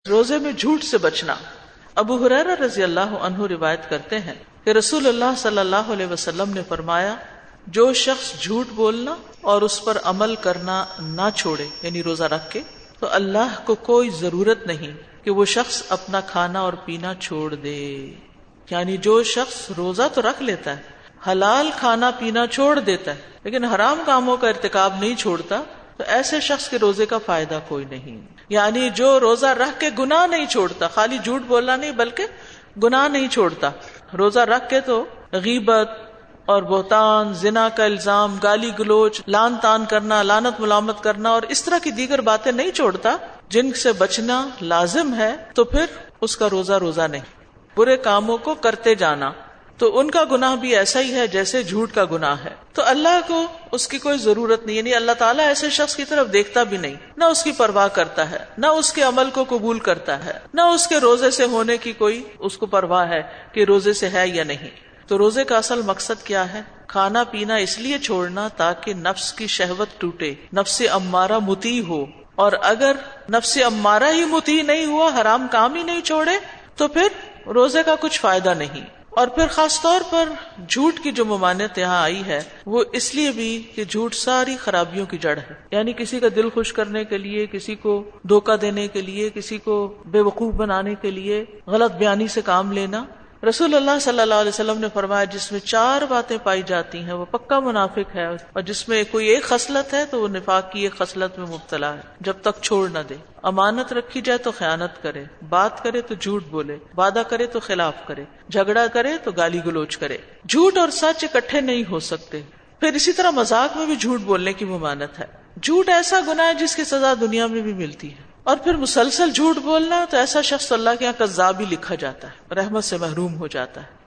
روزے میں جھوٹ سے بچنا۔ ابو ہریرہ رضی اللہ عنہ روایت کرتے ہیں کہ رسول اللہ صلی اللہ علیہ وسلم نے فرمایا، جو شخص جھوٹ بولنا اور اس پر عمل کرنا نہ چھوڑے، یعنی روزہ رکھ کے، تو اللہ کو کوئی ضرورت نہیں کہ وہ شخص اپنا کھانا اور پینا چھوڑ دے۔ یعنی جو شخص روزہ تو رکھ لیتا ہے، حلال کھانا پینا چھوڑ دیتا ہے، لیکن حرام کاموں کا ارتکاب نہیں چھوڑتا، تو ایسے شخص کے روزے کا فائدہ کوئی نہیں۔ یعنی جو روزہ رکھ کے گناہ نہیں چھوڑتا، خالی جھوٹ بولنا نہیں بلکہ گناہ نہیں چھوڑتا، روزہ رکھ کے تو غیبت اور بہتان، زنا کا الزام، گالی گلوچ، لان تان کرنا، لعنت ملامت کرنا اور اس طرح کی دیگر باتیں نہیں چھوڑتا جن سے بچنا لازم ہے، تو پھر اس کا روزہ نہیں۔ برے کاموں کو کرتے جانا تو ان کا گناہ بھی ایسا ہی ہے جیسے جھوٹ کا گناہ ہے، تو اللہ کو اس کی کوئی ضرورت نہیں، یعنی اللہ تعالیٰ ایسے شخص کی طرف دیکھتا بھی نہیں، نہ اس کی پرواہ کرتا ہے، نہ اس کے عمل کو قبول کرتا ہے، نہ اس کے روزے سے ہونے کی کوئی اس کو پرواہ ہے کہ روزے سے ہے یا نہیں۔ تو روزے کا اصل مقصد کیا ہے؟ کھانا پینا اس لیے چھوڑنا تاکہ نفس کی شہوت ٹوٹے، نفس امارہ مطیع ہو، اور اگر نفس امارہ ہی مطیع نہیں ہوا، حرام کام ہی نہیں چھوڑے، تو پھر روزے کا کچھ فائدہ نہیں۔ اور پھر خاص طور پر جھوٹ کی جو ممانعت یہاں آئی ہے وہ اس لیے بھی کہ جھوٹ ساری خرابیوں کی جڑ ہے، یعنی کسی کا دل خوش کرنے کے لیے، کسی کو دھوکہ دینے کے لیے، کسی کو بے وقوف بنانے کے لیے غلط بیانی سے کام لینا۔ رسول اللہ صلی اللہ علیہ وسلم نے فرمایا، جس میں 4 باتیں پائی جاتی ہیں وہ پکا منافق ہے، اور جس میں کوئی ایک خصلت ہے تو وہ نفاق کی ایک خصلت میں مبتلا ہے، جب تک چھوڑ نہ دے۔ امانت رکھی جائے تو خیانت کرے، بات کرے تو جھوٹ بولے، وعدہ کرے تو خلاف کرے، جھگڑا کرے تو گالی گلوچ کرے۔ جھوٹ اور سچ اکٹھے نہیں ہو سکتے۔ پھر اسی طرح مذاق میں بھی جھوٹ بولنے کی ممانعت ہے۔ جھوٹ ایسا گناہ ہے جس کی سزا دنیا میں بھی ملتی ہے، اور پھر مسلسل جھوٹ بولنا تو ایسا شخص اللہ کے یہاں کذاب ہی لکھا جاتا ہے، رحمت سے محروم ہو جاتا ہے۔